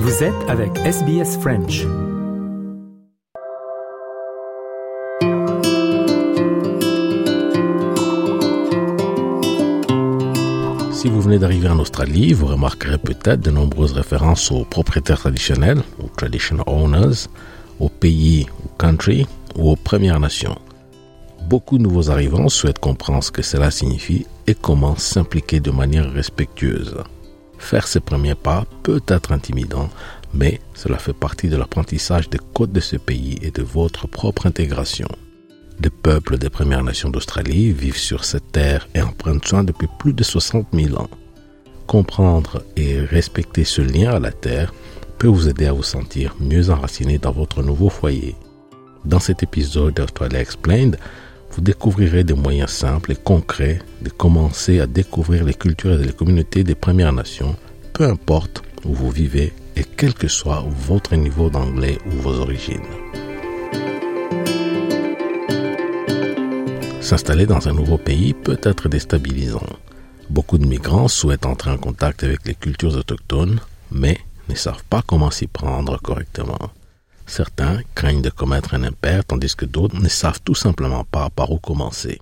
Vous êtes avec SBS French. Si vous venez d'arriver en Australie, vous remarquerez peut-être de nombreuses références aux propriétaires traditionnels, aux traditional owners, aux pays ou country ou aux Premières Nations. Beaucoup de nouveaux arrivants souhaitent comprendre ce que cela signifie et comment s'impliquer de manière respectueuse. Faire ces premiers pas peut être intimidant, mais cela fait partie de l'apprentissage des codes de ce pays et de votre propre intégration. Les peuples des Premières Nations d'Australie vivent sur cette terre et en prennent soin depuis plus de 60 000 ans. Comprendre et respecter ce lien à la terre peut vous aider à vous sentir mieux enraciné dans votre nouveau foyer. Dans cet épisode d'Australia Explained, vous découvrirez des moyens simples et concrets de commencer à découvrir les cultures et les communautés des Premières Nations, peu importe où vous vivez et quel que soit votre niveau d'anglais ou vos origines. S'installer dans un nouveau pays peut être déstabilisant. Beaucoup de migrants souhaitent entrer en contact avec les cultures autochtones, mais ne savent pas comment s'y prendre correctement. Certains craignent de commettre un impair, tandis que d'autres ne savent tout simplement pas par où commencer.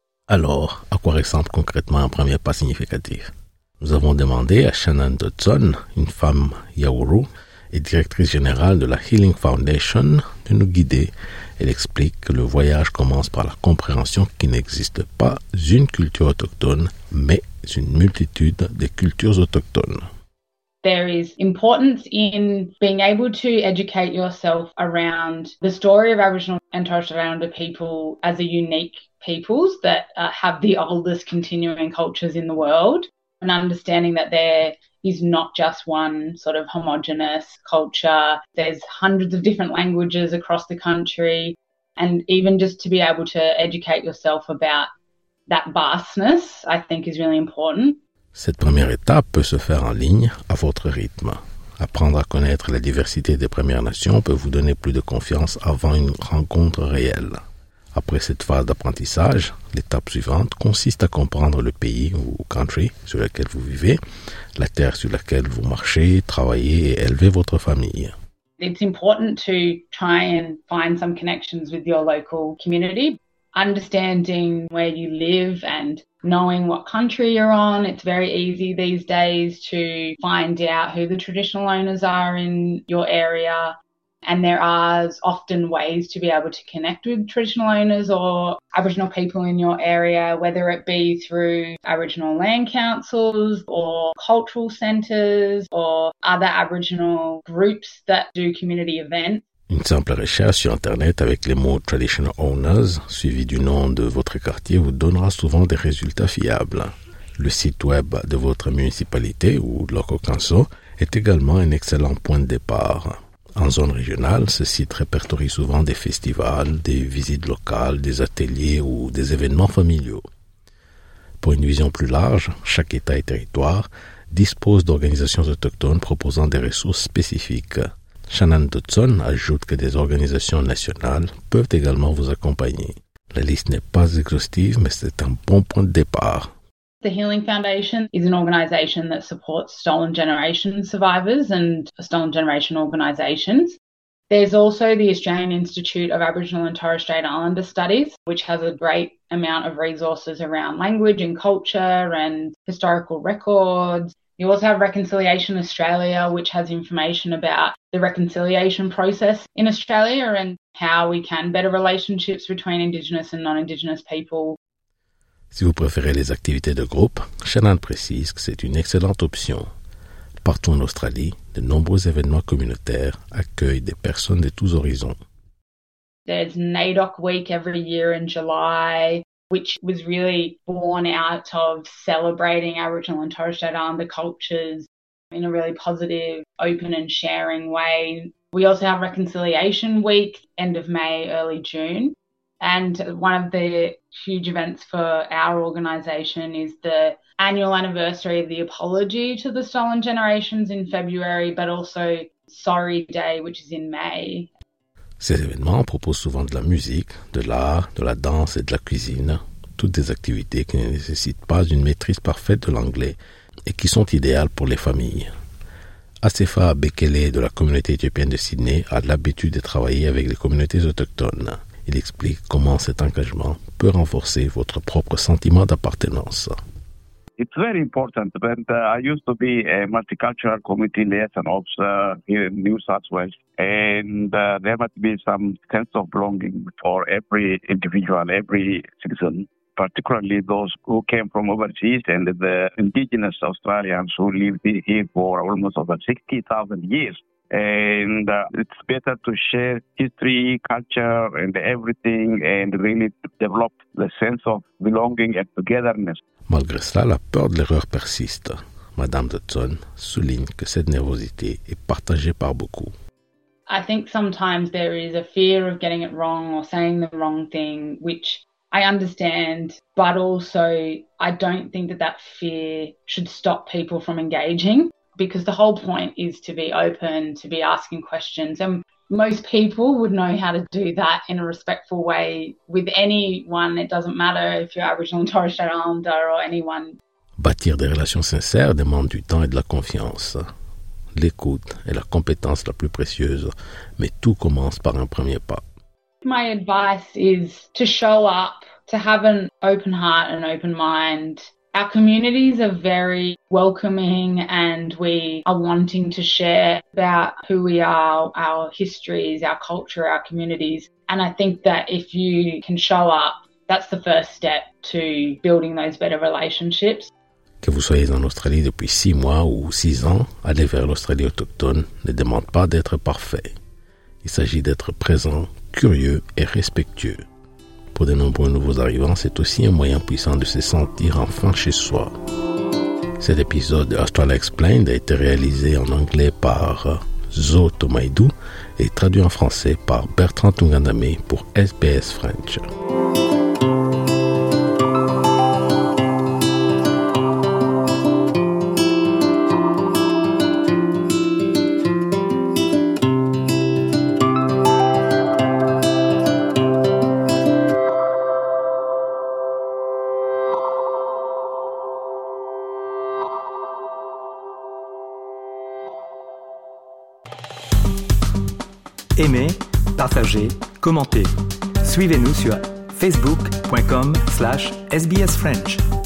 Alors, à quoi ressemble concrètement un premier pas significatif? Nous avons demandé à Shannon Dodson, une femme Yawuru et directrice générale de la Healing Foundation, de nous guider. Elle explique que le voyage commence par la compréhension qu'il n'existe pas une culture autochtone, mais une multitude de cultures autochtones. There is importance in being able to educate yourself around the story of Aboriginal and Torres Strait Islander people as a unique peoples that have the oldest continuing cultures in the world, and understanding that there is not just one sort of homogenous culture. There's hundreds of different languages across the country, and even just to be able to educate yourself about that vastness, I think is really important. Cette première étape peut se faire en ligne à votre rythme. Apprendre à connaître la diversité des Premières Nations peut vous donner plus de confiance avant une rencontre réelle. Après cette phase d'apprentissage, l'étape suivante consiste à comprendre le pays ou country sur lequel vous vivez, la terre sur laquelle vous marchez, travaillez et élevez votre famille. It's important to try and find some connections with your local community. Understanding where you live and knowing what country you're on. It's very easy these days to find out who the traditional owners are in your area. And there are often ways to be able to connect with traditional owners or Aboriginal people in your area, whether it be through Aboriginal land councils or cultural centres or other Aboriginal groups that do community events. Une simple recherche sur Internet avec les mots Traditional Owners, suivi du nom de votre quartier, vous donnera souvent des résultats fiables. Le site web de votre municipalité ou local council est également un excellent point de départ. En zone régionale, ce site répertorie souvent des festivals, des visites locales, des ateliers ou des événements familiaux. Pour une vision plus large, chaque État et territoire dispose d'organisations autochtones proposant des ressources spécifiques. Shannon Dodson ajoute que des organisations nationales peuvent également vous accompagner. La liste n'est pas exhaustive, mais c'est un bon point de départ. The Healing Foundation is an organisation that supports Stolen Generation survivors and Stolen Generation organisations. There's also the Australian Institute of Aboriginal and Torres Strait Islander Studies, which has a great amount of resources around language and culture and historical records. You also have Reconciliation Australia, which has information about the reconciliation process in Australia and how we can better relationships between Indigenous and non-Indigenous people. Si vous préférez les activités de groupe, Shannon précise que c'est une excellente option. Partout en Australie, de nombreux événements communautaires accueillent des personnes de tous horizons. There's NAIDOC Week every year in July, which was really born out of celebrating Aboriginal and Torres Strait Islander cultures in a really positive, open and sharing way. We also have Reconciliation Week, end of May, early June. And one of the huge events for our organisation is the annual anniversary of the apology to the Stolen Generations in February, but also Sorry Day, which is in May. Ces événements proposent souvent de la musique, de l'art, de la danse et de la cuisine, toutes des activités qui ne nécessitent pas une maîtrise parfaite de l'anglais et qui sont idéales pour les familles. Assefa Bekele de la communauté éthiopienne de Sydney a l'habitude de travailler avec les communautés autochtones. Il explique comment cet engagement peut renforcer votre propre sentiment d'appartenance. It's very important. But I used to be a multicultural community liaison officer here in New South Wales, and there must be some sense of belonging for every individual, every citizen, particularly those who came from overseas and the indigenous Australians who lived here for almost over 60,000 years. And it's better to share history, culture, and everything, and really develop the sense of belonging and togetherness. Malgré cela, la peur de l'erreur persiste. Madame Dodson souligne que cette nervosité est partagée par beaucoup. I think sometimes there is a fear of getting it wrong or saying the wrong thing, which I understand, but also I don't think that fear should stop people from engaging, because the whole point is to be open, to be asking questions. And most people would know how to do that in a respectful way with anyone. It doesn't matter if you're Aboriginal and Torres Strait Islander or anyone. Bâtir des relations sincères demande du temps et de la confiance. L'écoute est la compétence la plus précieuse, mais tout commence par un premier pas. My advice is to show up, to have an open heart and open mind. Our communities are very welcoming, and we are wanting to share about who we are, our histories, our culture, our communities. And I think that if you can show up, that's the first step to building those better relationships. Que vous soyez en Australie depuis 6 mois ou 6 ans, aller vers l'Australie autochtone ne demande pas d'être parfait. Il s'agit d'être présent, curieux et respectueux. Pour de nombreux nouveaux arrivants, c'est aussi un moyen puissant de se sentir enfin chez soi. Cet épisode de Australia Explained a été réalisé en anglais par Zo Tomaïdou et traduit en français par Bertrand Tungandame pour SBS French. Aimez, partagez, commentez. Suivez-nous sur facebook.com/sbsfrench.